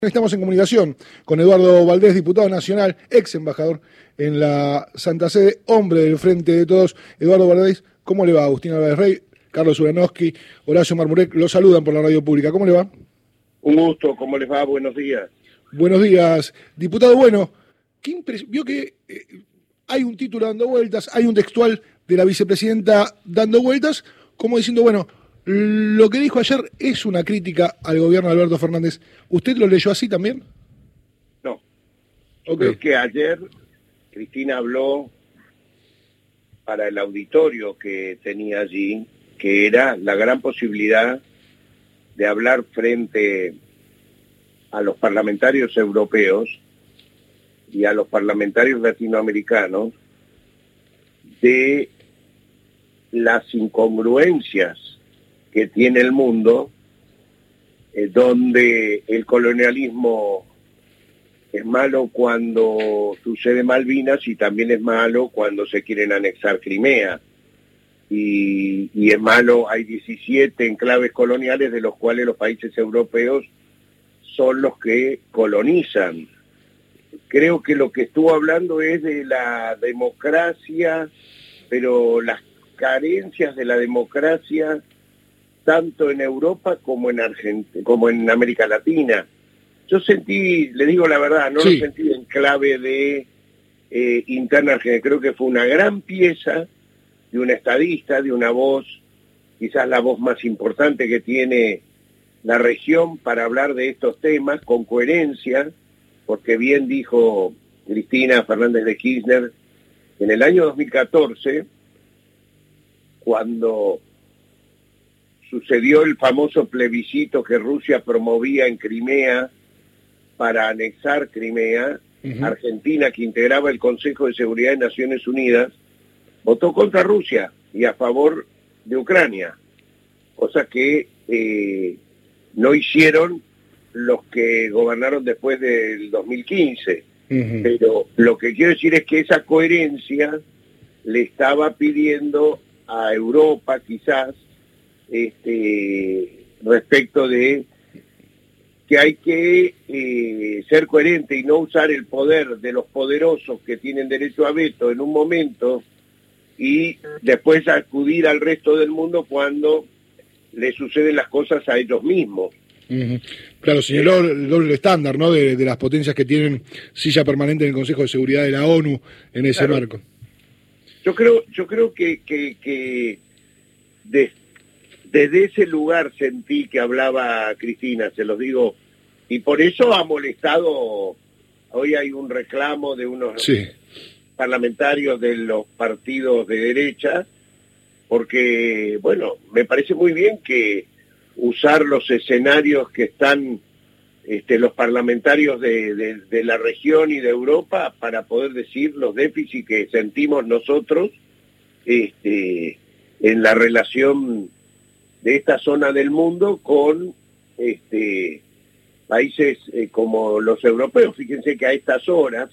Estamos en comunicación con Eduardo Valdés, diputado nacional, ex embajador en la Santa Sede, hombre del Frente de Todos. Eduardo Valdés, ¿cómo le va? Agustín Álvarez Rey, Carlos Uranowski, Horacio Marmurek, lo saludan por la radio pública. ¿Cómo le va? Un gusto, ¿cómo les va? Buenos días. Buenos días, diputado. Bueno, vio que hay un título dando vueltas, hay un textual de la vicepresidenta dando vueltas, como diciendo, bueno, lo que dijo ayer es una crítica al gobierno de Alberto Fernández. ¿Usted lo leyó así también? No. Okay. Creo que ayer Cristina habló para el auditorio que tenía allí, que era la gran posibilidad de hablar frente a los parlamentarios europeos y a los parlamentarios latinoamericanos de las incongruencias que tiene el mundo, donde el colonialismo es malo cuando sucede Malvinas y también es malo cuando se quieren anexar Crimea. Y es malo, hay 17 enclaves coloniales de los cuales los países europeos son los que colonizan. Creo que lo que estuvo hablando es de la democracia, pero las carencias de la democracia tanto en Europa como en Argentina, como en América Latina. Yo sentí, le digo la verdad, no lo sentí en clave de interna argentina. Creo que fue una gran pieza de una estadista, de una voz, quizás la voz más importante que tiene la región para hablar de estos temas con coherencia, porque bien dijo Cristina Fernández de Kirchner, en el año 2014, cuando sucedió el famoso plebiscito que Rusia promovía en Crimea para anexar Crimea, Argentina, que integraba el Consejo de Seguridad de Naciones Unidas, votó contra Rusia y a favor de Ucrania, cosa que no hicieron los que gobernaron después del 2015. Pero lo que quiero decir es que esa coherencia le estaba pidiendo a Europa quizás respecto de que hay que ser coherente y no usar el poder de los poderosos que tienen derecho a veto en un momento y después acudir al resto del mundo cuando le suceden las cosas a ellos mismos. Claro, señaló el doble estándar, ¿no? De las potencias que tienen silla permanente en el Consejo de Seguridad de la ONU en ese marco. Yo creo que desde ese lugar sentí que hablaba Cristina, se los digo, y por eso ha molestado. Hoy hay un reclamo de unos parlamentarios de los partidos de derecha, porque, bueno, me parece muy bien que usar los escenarios que están los parlamentarios de la región y de Europa para poder decir los déficits que sentimos nosotros en la relación de esta zona del mundo con países como los europeos. Fíjense que a estas horas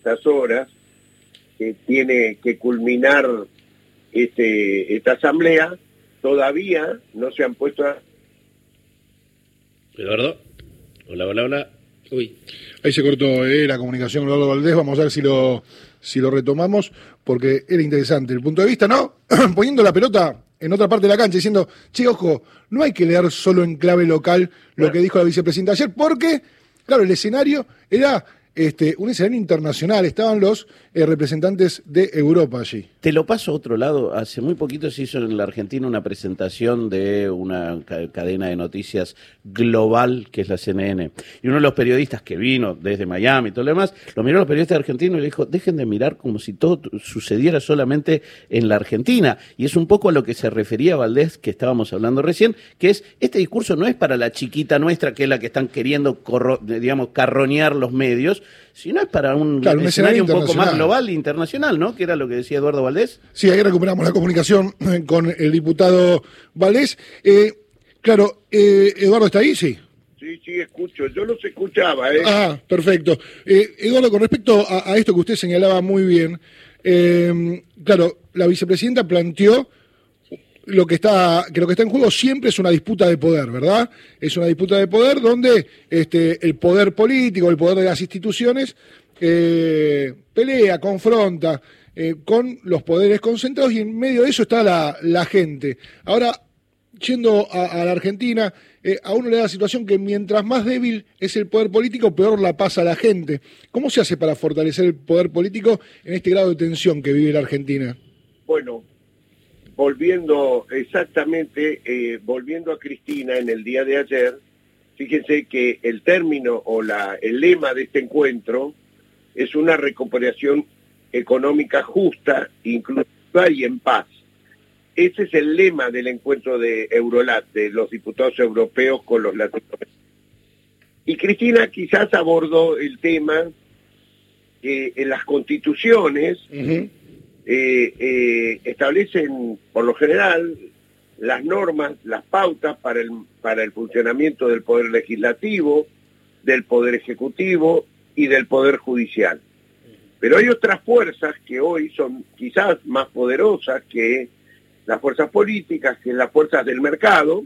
que tiene que culminar esta asamblea, todavía no se han puesto a... Eduardo, hola. Uy. Ahí se cortó la comunicación con Eduardo Valdés. Vamos a ver si lo retomamos, porque era interesante el punto de vista, ¿no? Poniendo la pelota en otra parte de la cancha, diciendo, che, ojo, no hay que leer solo en clave local lo que dijo la vicepresidenta ayer, porque, claro, el escenario era un escenario internacional, estaban los representantes de Europa allí. Te lo paso a otro lado. Hace muy poquito se hizo en la Argentina una presentación de una cadena de noticias global que es la CNN. Y uno de los periodistas que vino desde Miami y todo lo demás, lo miró a los periodistas argentinos y le dijo, dejen de mirar como si todo sucediera solamente en la Argentina. Y es un poco a lo que se refería Valdés, que estábamos hablando recién, que es, este discurso no es para la chiquita nuestra, que es la que están queriendo, carroñar los medios, sino es para un escenario un poco más global e internacional, ¿no? Que era lo que decía Eduardo Valdés. Sí, ahí recuperamos la comunicación con el diputado Valdés. Claro, Eduardo, ¿está ahí? Sí. Sí, escucho. Yo los escuchaba, Ah, perfecto. Eduardo, con respecto a esto que usted señalaba muy bien, claro, la vicepresidenta planteó lo que está en juego siempre es una disputa de poder, ¿verdad? Es una disputa de poder donde el poder político, el poder de las instituciones pelea, confronta con los poderes concentrados, y en medio de eso está la gente. Ahora, yendo a la Argentina, a uno le da la situación que mientras más débil es el poder político, peor la pasa a la gente. ¿Cómo se hace para fortalecer el poder político en este grado de tensión que vive la Argentina? Bueno, volviendo a Cristina en el día de ayer, fíjense que el término o el lema de este encuentro es una recuperación económica justa, inclusiva y en paz. Ese es el lema del encuentro de Eurolat, de los diputados europeos con los latinoamericanos. Y Cristina quizás abordó el tema que en las constituciones establecen, por lo general, las normas, las pautas para el funcionamiento del Poder Legislativo, del Poder Ejecutivo y del Poder Judicial. Pero hay otras fuerzas que hoy son quizás más poderosas que las fuerzas políticas, que las fuerzas del mercado,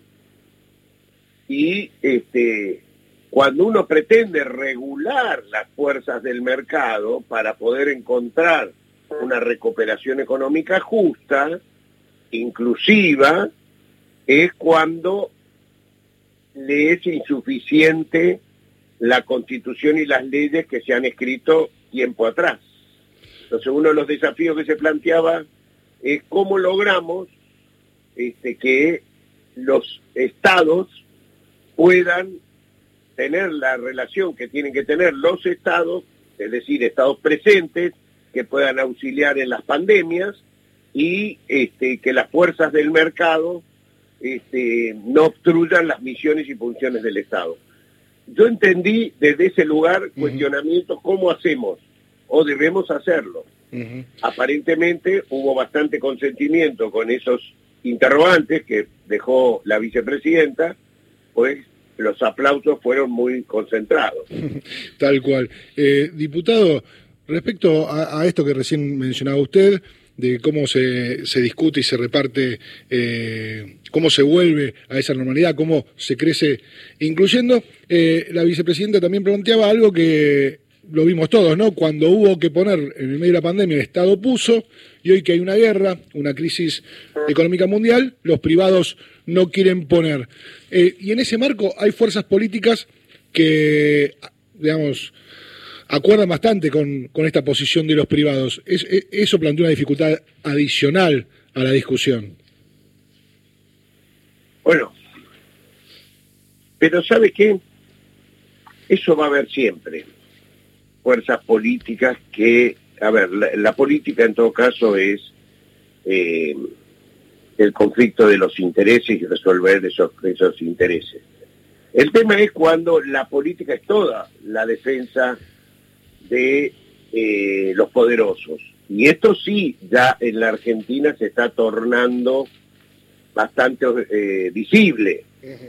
y cuando uno pretende regular las fuerzas del mercado para poder encontrar una recuperación económica justa, inclusiva, es cuando le es insuficiente la Constitución y las leyes que se han escrito tiempo atrás. Entonces, uno de los desafíos que se planteaba es cómo logramos que los estados puedan tener la relación que tienen que tener los estados, es decir, estados presentes, que puedan auxiliar en las pandemias, y que las fuerzas del mercado no obstruyan las misiones y funciones del Estado. Yo entendí desde ese lugar cuestionamientos, ¿cómo hacemos? O debemos hacerlo. Aparentemente hubo bastante consentimiento con esos interrogantes que dejó la vicepresidenta, pues los aplausos fueron muy concentrados. Tal cual. Diputado, respecto a esto que recién mencionaba usted, de cómo se discute y se reparte, cómo se vuelve a esa normalidad, cómo se crece incluyendo, la vicepresidenta también planteaba algo que lo vimos todos, ¿no? Cuando hubo que poner en el medio de la pandemia, el Estado puso, y hoy que hay una guerra, una crisis económica mundial, los privados no quieren poner. Y en ese marco hay fuerzas políticas que, digamos, acuerdan bastante con esta posición de los privados. Eso plantea una dificultad adicional a la discusión. Bueno, pero ¿sabe qué? Eso va a haber siempre. Fuerzas políticas que, a ver, la política en todo caso es el conflicto de los intereses y resolver esos intereses. El tema es cuando la política es toda la defensa de los poderosos. Y esto sí, ya en la Argentina se está tornando bastante visible.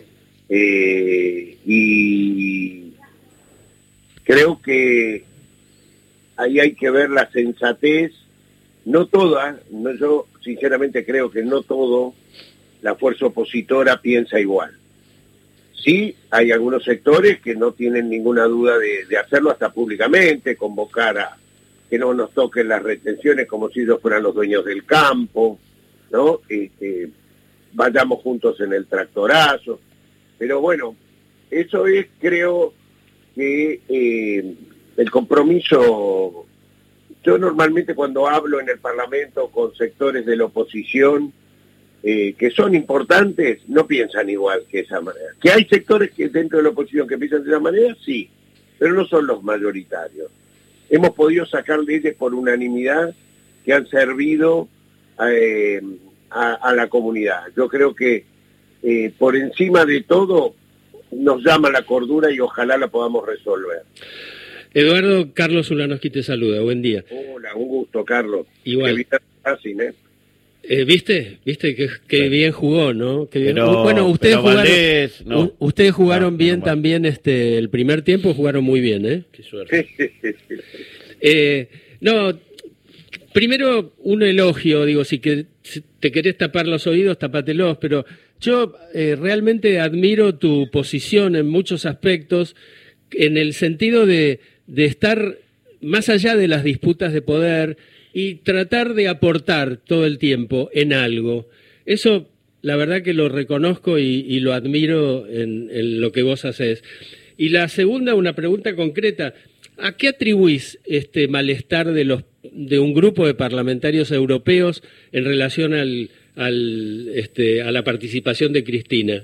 Y creo que ahí hay que ver la sensatez, no toda, yo sinceramente creo que no todo la fuerza opositora piensa igual. Sí, hay algunos sectores que no tienen ninguna duda de hacerlo hasta públicamente, convocar a que no nos toquen las retenciones como si ellos fueran los dueños del campo, ¿no? Vayamos juntos en el tractorazo. Pero bueno, eso es, creo que el compromiso. Yo normalmente cuando hablo en el Parlamento con sectores de la oposición que son importantes, no piensan igual que esa manera. Que hay sectores que dentro de la oposición que piensan de esa manera, sí, pero no son los mayoritarios. Hemos podido sacar leyes por unanimidad que han servido a la comunidad. Yo creo que por encima de todo nos llama la cordura y ojalá la podamos resolver. Eduardo, Carlos Ulanowski te saluda, buen día. Hola, un gusto, Carlos. Igual. Qué vida fácil, ¿eh? ¿Viste que bien jugó, ¿no? Que bien. Pero, bueno, ustedes pero jugaron, Valdés, no. ustedes jugaron No, bien no, también el primer tiempo, jugaron muy bien, ¿eh? Qué suerte. No, primero un elogio, digo, si que si te querés tapar los oídos, tapátelos, pero yo realmente admiro tu posición en muchos aspectos, en el sentido de estar más allá de las disputas de poder y tratar de aportar todo el tiempo en algo. Eso, la verdad que lo reconozco y lo admiro en lo que vos haces. Y la segunda, una pregunta concreta. ¿A qué atribuís este malestar de un grupo de parlamentarios europeos en relación a la participación de Cristina?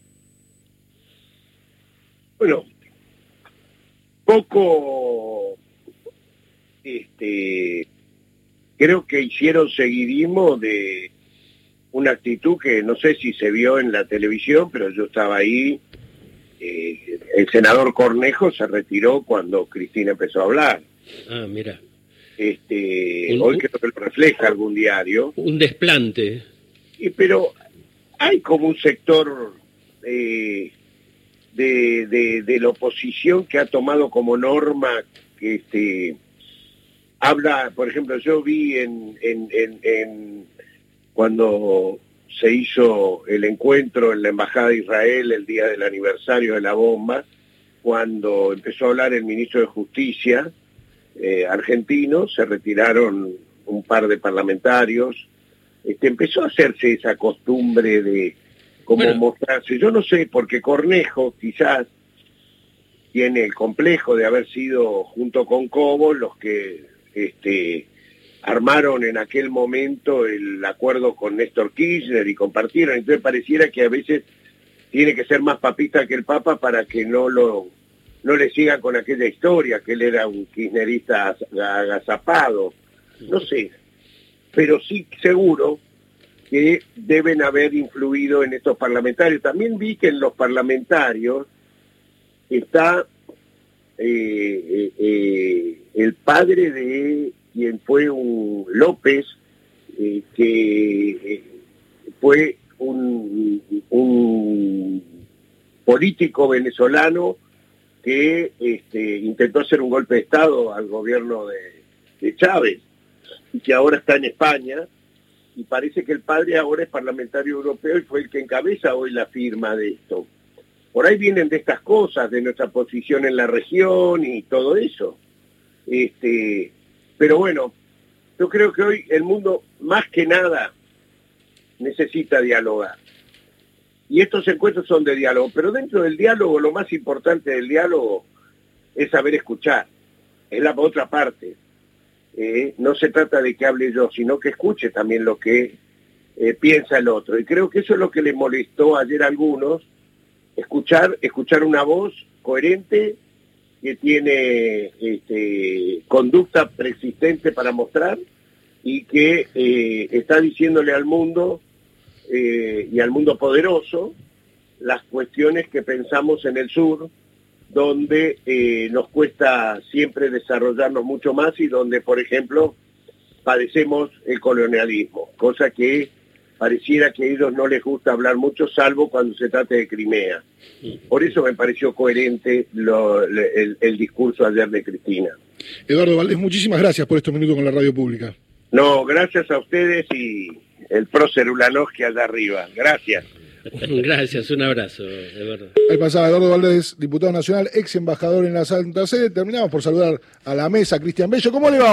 Bueno, poco, creo que hicieron seguidismo de una actitud que no sé si se vio en la televisión, pero yo estaba ahí. El senador Cornejo se retiró cuando Cristina empezó a hablar. Ah, mira. Hoy creo que lo refleja algún diario. Un desplante. Pero hay como un sector de la oposición que ha tomado como norma que habla, por ejemplo, yo vi cuando se hizo el encuentro en la Embajada de Israel el día del aniversario de la bomba, cuando empezó a hablar el ministro de Justicia argentino, se retiraron un par de parlamentarios, empezó a hacerse esa costumbre de como mostrarse, yo no sé, porque Cornejo quizás tiene el complejo de haber sido junto con Cobo los que armaron en aquel momento el acuerdo con Néstor Kirchner y compartieron, entonces pareciera que a veces tiene que ser más papista que el Papa para que no le sigan con aquella historia, que él era un kirchnerista agazapado, no sé, pero sí seguro que deben haber influido en estos parlamentarios. También vi que en los parlamentarios está el padre de quien fue un López, que fue un político venezolano que intentó hacer un golpe de Estado al gobierno de Chávez, y que ahora está en España, y parece que el padre ahora es parlamentario europeo y fue el que encabeza hoy la firma de esto. Por ahí vienen de estas cosas, de nuestra posición en la región y todo eso. Pero bueno, yo creo que hoy el mundo más que nada necesita dialogar. Y estos encuentros son de diálogo, pero dentro del diálogo lo más importante del diálogo es saber escuchar, es la otra parte. No se trata de que hable yo, sino que escuche también lo que piensa el otro. Y creo que eso es lo que le molestó ayer a algunos, escuchar una voz coherente que tiene conducta persistente para mostrar y que está diciéndole al mundo y al mundo poderoso las cuestiones que pensamos en el sur, donde nos cuesta siempre desarrollarnos mucho más y donde, por ejemplo, padecemos el colonialismo, cosa que pareciera que a ellos no les gusta hablar mucho, salvo cuando se trate de Crimea. Por eso me pareció coherente el discurso ayer de Cristina. Eduardo Valdés, muchísimas gracias por estos minutos con la radio pública. No, gracias a ustedes y el prócer Ulanovsky allá arriba. Gracias. Gracias, un abrazo, Eduardo. Ahí pasaba Eduardo Valdés, diputado nacional, ex embajador en la Santa Sede. Terminamos por saludar a la mesa, Cristian Bello. ¿Cómo le va?